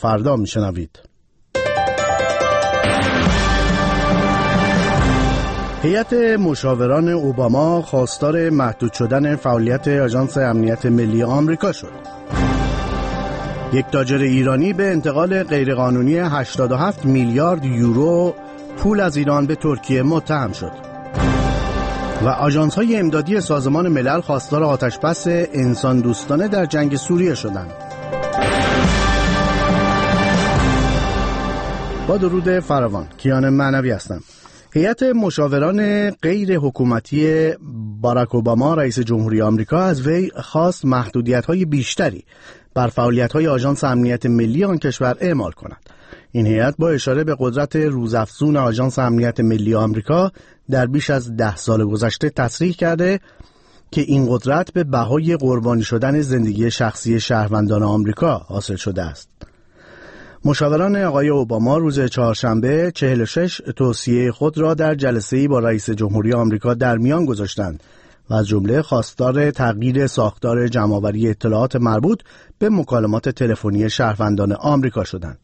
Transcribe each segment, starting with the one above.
فردا میشنوید. هیئت مشاوران اوباما خواستار محدود شدن فعالیت آژانس امنیت ملی آمریکا شد. یک تاجر ایرانی به انتقال غیرقانونی 87 میلیارد یورو پول از ایران به ترکیه متهم شد. و آژانس‌های امدادی سازمان ملل خواستار آتش‌بس انسان دوستانه در جنگ سوریه شدند. با درود فراوان، کیان معنوی هستم. هیئت مشاوران غیر حکومتی باراک اوباما رئیس جمهوری آمریکا از وی خواست محدودیت‌های بیشتری بر فعالیت‌های آژانس امنیت ملی آن کشور اعمال کند. این هیئت با اشاره به قدرت روزافزون آژانس امنیت ملی آمریکا در بیش از 10 سال گذشته تصریح کرده که این قدرت به بهای قربانی شدن زندگی شخصی شهروندان آمریکا حاصل شده است. مشاوران آقای اوباما روز چهارشنبه 46 توصیه خود را در جلسه‌ای با رئیس جمهوری آمریکا در میان گذاشتند و از جمله خواستار تغییر ساختار جمع‌آوری اطلاعات مربوط به مکالمات تلفنی شهروندان آمریکا شدند.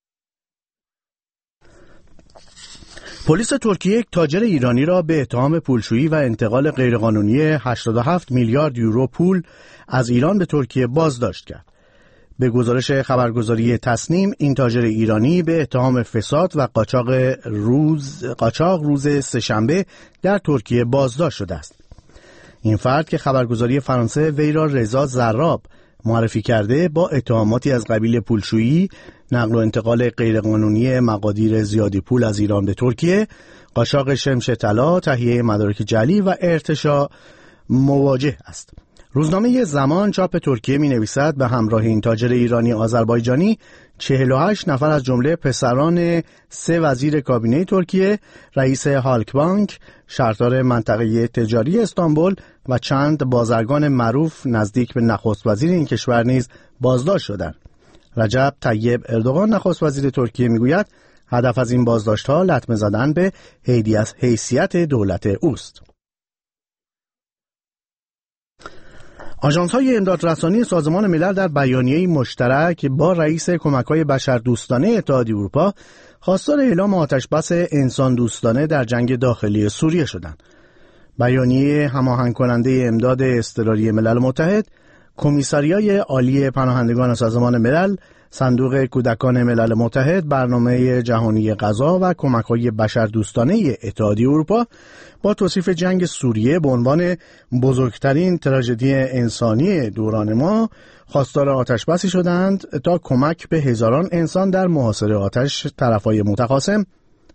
پلیس ترکیه یک تاجر ایرانی را به اتهام پولشویی و انتقال غیرقانونی 87 میلیارد یورو پول از ایران به ترکیه بازداشت کرد. به گزارش خبرگزاری تصنیم، این تاجر ایرانی به اتهام فساد و قاچاق روز سه‌شنبه در ترکیه بازداشت شده است. این فرد که خبرگزاری فرانسه وی را رضا زراب معرفی کرده، با اتهاماتی از قبیل پولشویی، نقل و انتقال غیرقانونی مقادیر زیادی پول از ایران به ترکیه، قاچاق شمش طلا، تهیه مدارک جعلی و ارتشاء مواجه است. روزنامه زمان چاپ ترکیه می نویسد به همراه این تاجر ایرانی آذربایجانی 48 نفر از جمله پسران 3 وزیر کابینه ترکیه، رئیس هالک بانک، شهردار منطقه تجاری استانبول و چند بازرگان معروف نزدیک به نخست وزیر این کشور نیز بازداشت شدند. رجب طیب اردوغان نخست وزیر ترکیه میگوید هدف از این بازداشت‌ها لطمه زدن به حیثیت دولت اوست. آژانس‌های امدادرسانی سازمان ملل در بیانیه‌ای مشترک با رئیس کمک‌های بشردوستانه اتحادیه اروپا خواستار اعلام آتش‌بس انسان دوستانه در جنگ داخلی سوریه شدند. بیانیه هماهنگ کننده امداد اضطراری ملل متحد، کمیساریای عالی پناهندگان سازمان ملل، صندوق کودکان ملل متحد، برنامه جهانی غذا و کمک‌های بشردوستانه اتحادیه اروپا با توصیف جنگ سوریه به عنوان بزرگترین تراژدی انسانی دوران ما خواستار آتش‌بسی شدند تا کمک به هزاران انسان در محاصره آتش طرفای متخاصم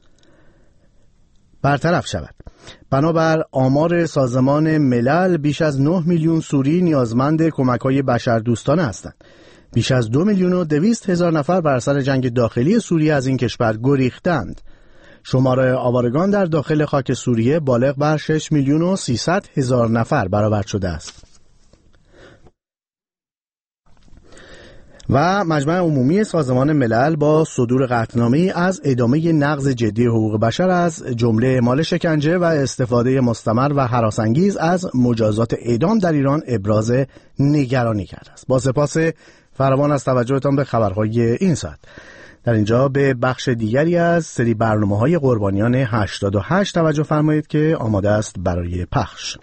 برطرف شود. بنابر آمار سازمان ملل بیش از 9 میلیون سوری نیازمند کمک‌های بشردوستانه هستند. بیش از 2,200,000 نفر بر اثر جنگ داخلی سوریه از این کشور گریختند. شمار آوارگان در داخل خاک سوریه بالغ بر 6,300,000 نفر برآورد شده است. و مجمع عمومی سازمان ملل با صدور قطعنامه‌ای از ادامه نقض جدی حقوق بشر از جمله اعمال شکنجه و استفاده مستمر و هراس‌انگیز از مجازات اعدام در ایران ابراز نگرانی کرده است. با سپاس فراوان از توجهتان به خبرهای این ساعت. در اینجا به بخش دیگری از سری برنامه‌های قربانیان 88 توجه فرمایید که آماده است برای پخش.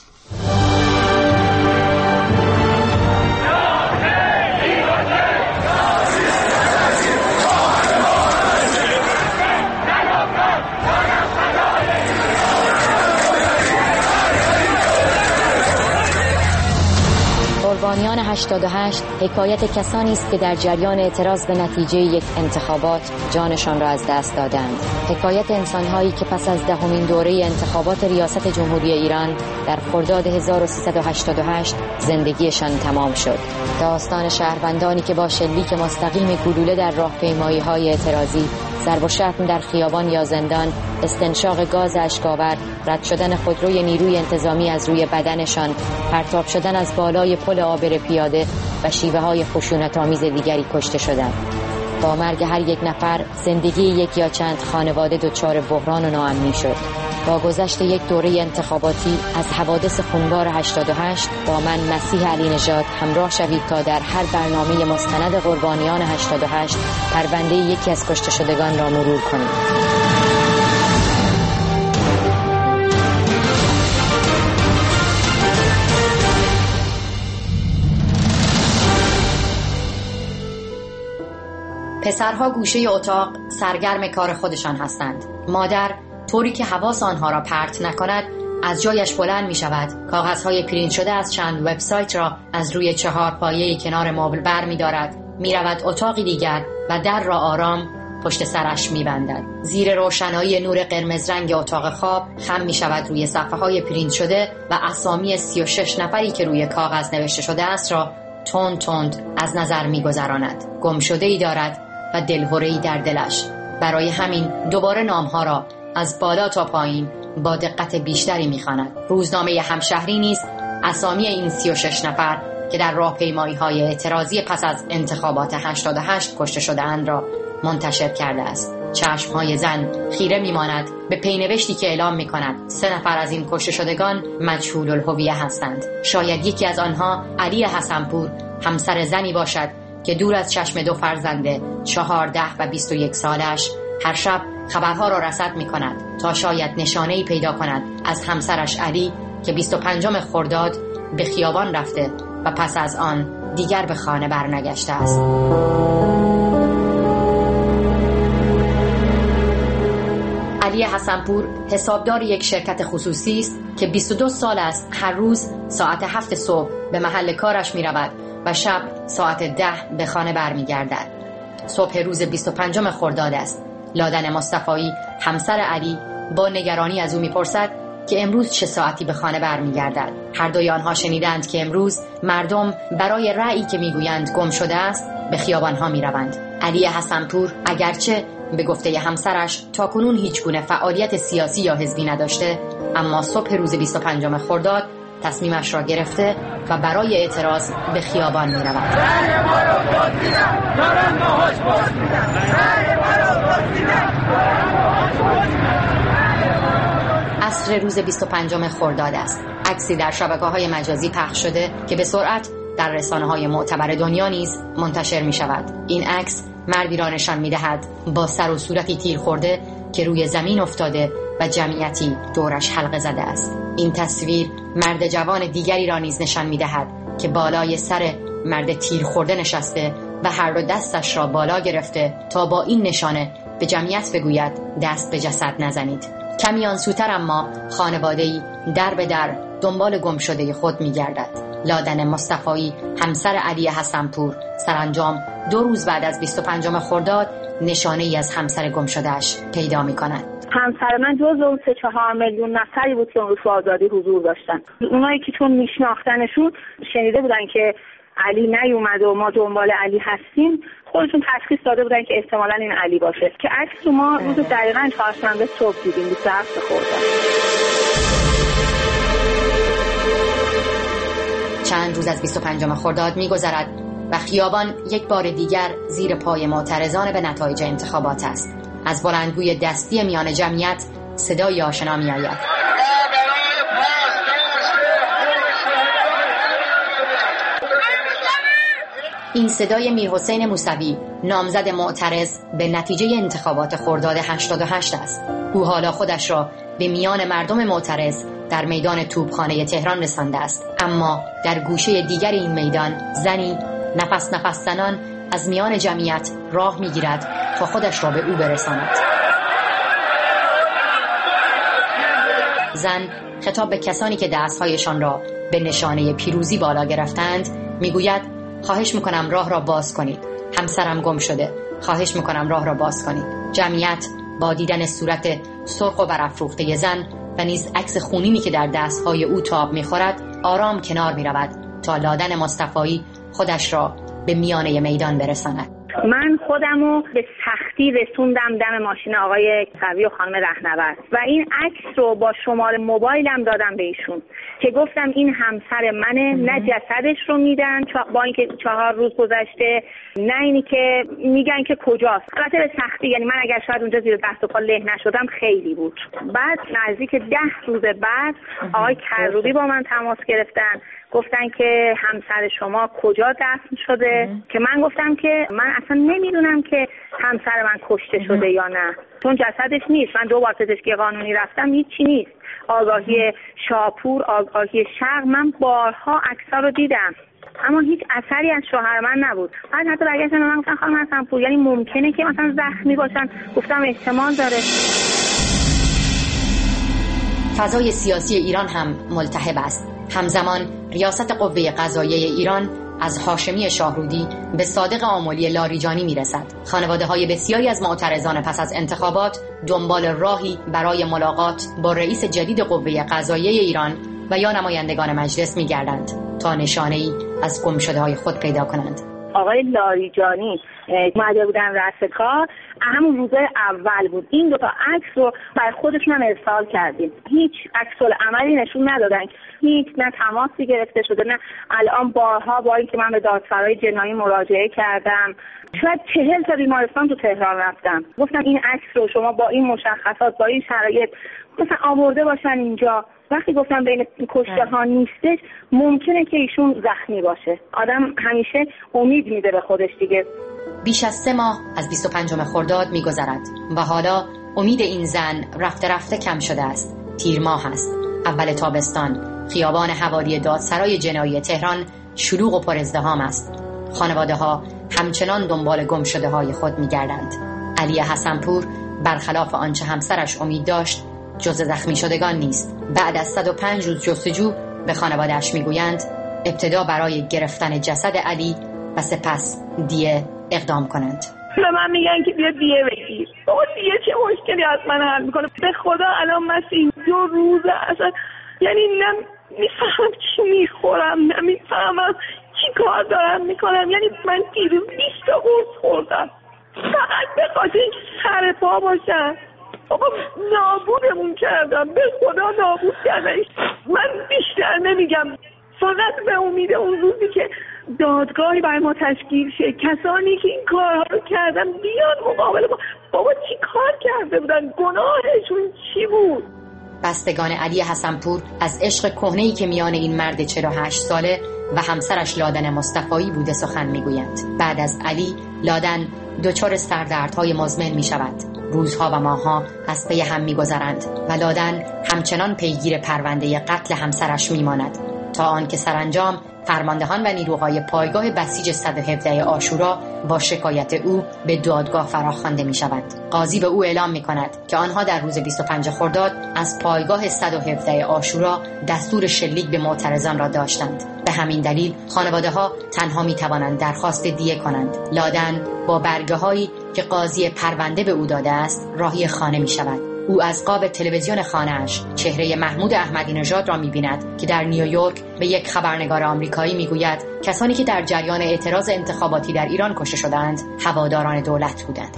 قربانیان 88 حکایت کسانی است که در جریان اعتراض به نتیجه یک انتخابات جانشان را از دست دادند. حکایت انسان‌هایی که پس از 10مین دوره انتخابات ریاست جمهوری ایران در خرداد 1388 زندگیشان تمام شد. داستان شهروندانی که با شلیک مستقیم گلوله در راهپیمایی‌های اعتراضی، ضرب و شتم در خیابان یا زندان، استنشاق گاز اشک‌آور، رد شدن خودروی نیروی انتظامی از روی بدنشان، پرتاب شدن از بالای پل عابر پیاده و شیوه‌های خشونت‌آمیز دیگری کشته شدند. با مرگ هر یک نفر زندگی یک یا چند خانواده دچار بحران و ناامنی شد. با گذشت یک دوره انتخاباتی از حوادث خونبار 88 با من مسیح علی نژاد همراه شوید تا در هر برنامه مستند قربانیان 88 پرونده یکی از کشته شدگان را مرور کنیم. پسرها گوشه اتاق سرگرم کار خودشان هستند. مادر طوری که حواس آنها را پرت نکند از جایش بلند می شود. کاغذهای پرینت شده از چند وبسایت را از روی 4 پایه کنار مبل بر می دارد. می رود اتاقی دیگر و در را آرام پشت سرش می بندد. زیر روشنایی نور قرمز رنگ اتاق خواب خم می شود روی صفحه های پرینت شده و اسامی 36 نفری که روی کاغذ نوشته شده است را تند تند از نظر می گذراند. گم شده ای دارد و دلهره‌ای در دلش. برای همین دوباره نامها را از بالا تا پایین با دقت بیشتری می‌خواند. روزنامه همشهری نیز اسامی این 36 نفر که در راهپیمایی‌های اعتراضی پس از انتخابات 88 کشته شده‌اند را منتشر کرده است. چشم‌های زن خیره می‌ماند به پینوشتی که اعلام می‌کند 3 نفر از این کشته شدگان مجهول الهویه هستند. شاید یکی از آنها علی حسنپور همسر زنی باشد که دور از چشم 2 فرزند 14 و 21 سالش هر شب خبرها را رصد می کند تا شاید نشانه‌ای پیدا کند از همسرش علی که 25 خرداد به خیابان رفته و پس از آن دیگر به خانه برنگشته است. علی حسنپور حسابدار یک شرکت خصوصی است که 22 سال است هر روز ساعت 7 صبح به محل کارش می رود و شب ساعت 10 به خانه برمیگردد. صبح روز 25 خرداد است. لادن مصطفایی همسر علی با نگرانی از او میپرسد که امروز چه ساعتی به خانه برمیگردد. هر دوی آنها شنیدند که امروز مردم برای رأیی که میگویند گم شده است به خیابانها میروند. علی حسنپور اگرچه به گفته همسرش تاکنون هیچ گونه فعالیت سیاسی یا حزبی نداشته، اما صبح روز 25 خرداد تصمیمش را گرفته و برای اعتراض به خیابان می رود. عصر روز 25 خرداد است. عکسی در شبکه‌های مجازی پخش شده که به سرعت در رسانه‌های معتبر دنیا نیز منتشر می شود. این عکس مردی را نشان می دهد با سر و صورتی تیر خورده که روی زمین افتاده و جمعیتی دورش حلقه زده است. این تصویر مرد جوان دیگری را نیز نشان می دهد که بالای سر مرد تیر خورده نشسته و هر دو دستش را بالا گرفته تا با این نشانه به جمعیت بگوید دست به جسد نزنید. کمی آنسوتر اما خانواده‌ای در به در دنبال گم شده خود می گردد. لادن مصطفایی همسر علی حسنپور سرانجام 2 روز بعد از 25 خرداد نشانه ای از همسر گم شده‌اش پیدا می کند. همسر من جزو اون 3-4 میلیون نفری بود که اون روز آزادی حضور داشتن. اونایی که چون میشناختنشون شنیده بودن که علی نیومد و ما دنبال علی هستیم، خودشون تشخیص داده بودن که احتمالاً این علی باشه که عکس رو ما روز دقیقاً چهارشنبه صبح دیدیم 27 خرداد. چند روز از 25 خرداد می‌گذرد و خیابان یک بار دیگر زیر پای معترضان به نتایج انتخابات است. از بلندگوی دستی میان جمعیت صدای آشنا می‌آید. این صدای میرحسین موسوی نامزد معترض به نتیجه انتخابات خرداد 88 است. او حالا خودش را به میان مردم معترض در میدان توپخانه تهران رسانده است، اما در گوشه دیگر این میدان زنی نفس نفس زنان از میان جمعیت راه میگیرد تا خودش را به او برساند. زن خطاب به کسانی که دستهایشان را به نشانه پیروزی بالا گرفتند میگوید خواهش میکنم راه را باز کنید، همسرم گم شده، خواهش میکنم راه را باز کنید. جمعیت با دیدن صورت سرخ و برافروخته زن و نیز عکس خونینی که در دستهای او تاب میخورد آرام کنار میرود تا لادن مصطفایی خودش را به میانه میدان برساند. من خودمو به سختی رسوندم دم ماشین آقای قوی و خانم رهنورد و این عکس رو با شماره موبایلم دادم به ایشون که گفتم این همسر منه، نه جسدش رو میدن با اینکه 4 روز گذشته، نه اینی که میگن که کجاست. البته به سختی، یعنی من اگر شاید اونجا زیر دست و پا له نشدم خیلی بود. بعد نزدیک 10 روز بعد آقای کروبی با من تماس گرفتن، گفتن که همسر شما کجا دفن شده، که من گفتم که من اصلا نمیدونم که همسر من کشته شده یا نه، چون جسدش نیست. من 2 بار پزشکی قانونی رفتم، هیچی نیست. آگاهی شاپور، آگاهی شرق، من بارها عکس‌ها رو دیدم اما هیچ اثری از شوهر من نبود. بعد حتی برگشتن من گفتن خانم حسن‌پور یعنی ممکنه که مثلا زخمی باشن؟ گفتم احتمال داره. فضای سیاسی ایران هم ملتهب است. همزمان ریاست قوه قضاییه ایران از هاشمی شاهرودی به صادق آملی لاریجانی میرسد. خانواده‌های بسیاری از معترضان پس از انتخابات دنبال راهی برای ملاقات با رئیس جدید قوه قضاییه ایران و یا نمایندگان مجلس میگردند تا نشانه‌ای از گمشده‌های خود پیدا کنند. آقای لاریجانی اومده بودن رأس کار، همون روزای اول بود. این 2 تا عکس رو برای خودشون هم ارسال کردیم. هیچ عکس‌العملی نشون ندادن، هیچ نه تماسی گرفته شده، نه الان بارها با اینکه من به دادسرای جنایی مراجعه کردم، شاید 40 تا بیمارستان تو تهران رفتم، گفتم این عکس رو شما با این مشخصات، با این شرایط مثلا آورده باشن اینجا. وقتی گفتم بین کشته ها نیستش، ممکنه که ایشون زخمی باشه. آدم همیشه امید میده به خودش دیگه. بیش از 3 ماه از 25 خرداد میگذرد و حالا امید این زن رفته رفته کم شده است. تیر ماه است، اول تابستان. خیابان حوالی دادسرای جنایی تهران شلوغ و پر ازدحام است. خانواده ها همچنان دنبال گم شده های خود میگردند. علی حسن‌پور برخلاف آنچه همسرش امید داشت جز زخمی شدگان نیست. بعد از 105 روز جستجو به خانواده‌اش میگویند ابتدا برای گرفتن جسد علی و سپس دیه اقدام کنند. به من میگن که بیا دیه بگیر. بابا دیه چه مشکلی از من حل میکنه؟ به خدا الان مثل 2 روز اصلا یعنی نمیفهمم چی میخورم، نمیفهمم چی کار دارم میکنم. یعنی من دیروز 20 تا قرص خوردم فقط به خاطر اینکه سر پا باشم. بابا نابودمون کردم، به خدا نابود کردن. من بیشتر نمیگم، فقط به امید اون روزی که دادگاهی برای ما تشکیل شه، کسانی که این کارها رو کردن بیان مقابل ما. بابا چی کار کرده بودن؟ گناهشون چی بود؟ بستگان علی حسن‌پور از عشق کهنه‌ای که میان این مرد 48 ساله و همسرش لادن مصطفایی بوده سخن میگویند. بعد از علی، لادن دچار سردردهای مزمن می شود. روزها و ماهها از پی هم می گذرند و لادن همچنان پیگیر پرونده قتل همسرش می ماند تا آنکه سرانجام فرماندهان و نیروهای پایگاه بسیج 117 عاشورا با شکایت او به دادگاه فراخوانده می شود. قاضی به او اعلام می کند که آنها در روز 25 خرداد از پایگاه 117 عاشورا دستور شلیک به معترضان را داشتند. به همین دلیل خانواده ها تنها می توانند درخواست دیه کنند. لادن با برگه هایی که قاضی پرونده به او داده است راهی خانه می شود. او از قاب تلویزیون خانه‌اش چهره محمود احمدی نژاد را می‌بیند که در نیویورک به یک خبرنگار آمریکایی می‌گوید کسانی که در جریان اعتراض انتخاباتی در ایران کشته شدند هواداران دولت بودند.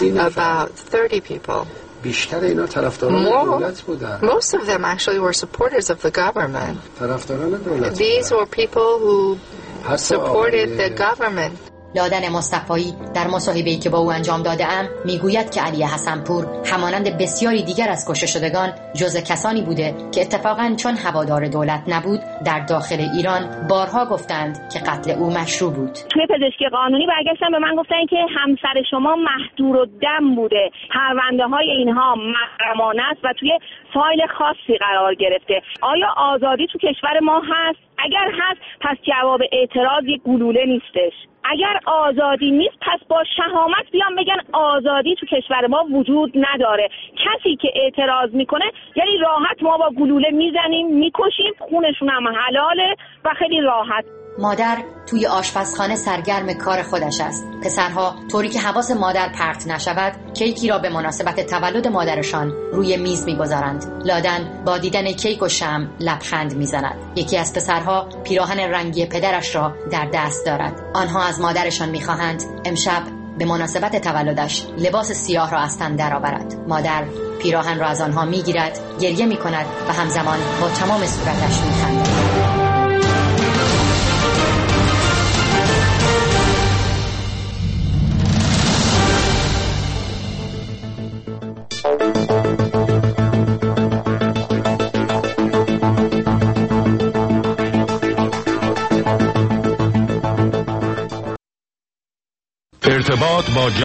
About 30 people. بیشتر اینا طرفداران دولت بودند. Most of them actually were supporters of the government. طرفداران دولت. These were people who supported the government. لادن مصطفایی در مصاحبه‌ای که با او انجام داده‌ام میگوید که علی حسن‌پور همانند بسیاری دیگر از کشته شدگان جزء کسانی بوده که اتفاقاً چون هوادار دولت نبود در داخل ایران بارها گفتند که قتل او مشروع بود. توی پزشکی قانونی برگشتن به من گفتن که همسر شما مهدور الدم بوده، پرونده‌های اینها محرمانه است و توی فایل خاصی قرار گرفته. آیا آزادی تو کشور ما هست؟ اگر هست پس جواب اعتراض یک گلوله نیستش. اگر آزادی نیست پس با شهامت بیان بگن آزادی تو کشور ما وجود نداره. کسی که اعتراض میکنه یعنی راحت ما با گلوله میزنیم میکشیم، خونشون هم حلاله و خیلی راحت. مادر توی آشپزخانه سرگرم کار خودش است. پسرها طوری که حواس مادر پرت نشود کیکی را به مناسبت تولد مادرشان روی میز میگذارند. لادن با دیدن کیک و شمع لبخند میزند. یکی از پسرها پیراهن رنگی پدرش را در دست دارد. آنها از مادرشان میخواهند امشب به مناسبت تولدش لباس سیاه را از تن درآورد. مادر پیراهن را از آنها میگیرد، گریه میکند و همزمان با تمام صورتش میخندد. ارتباط با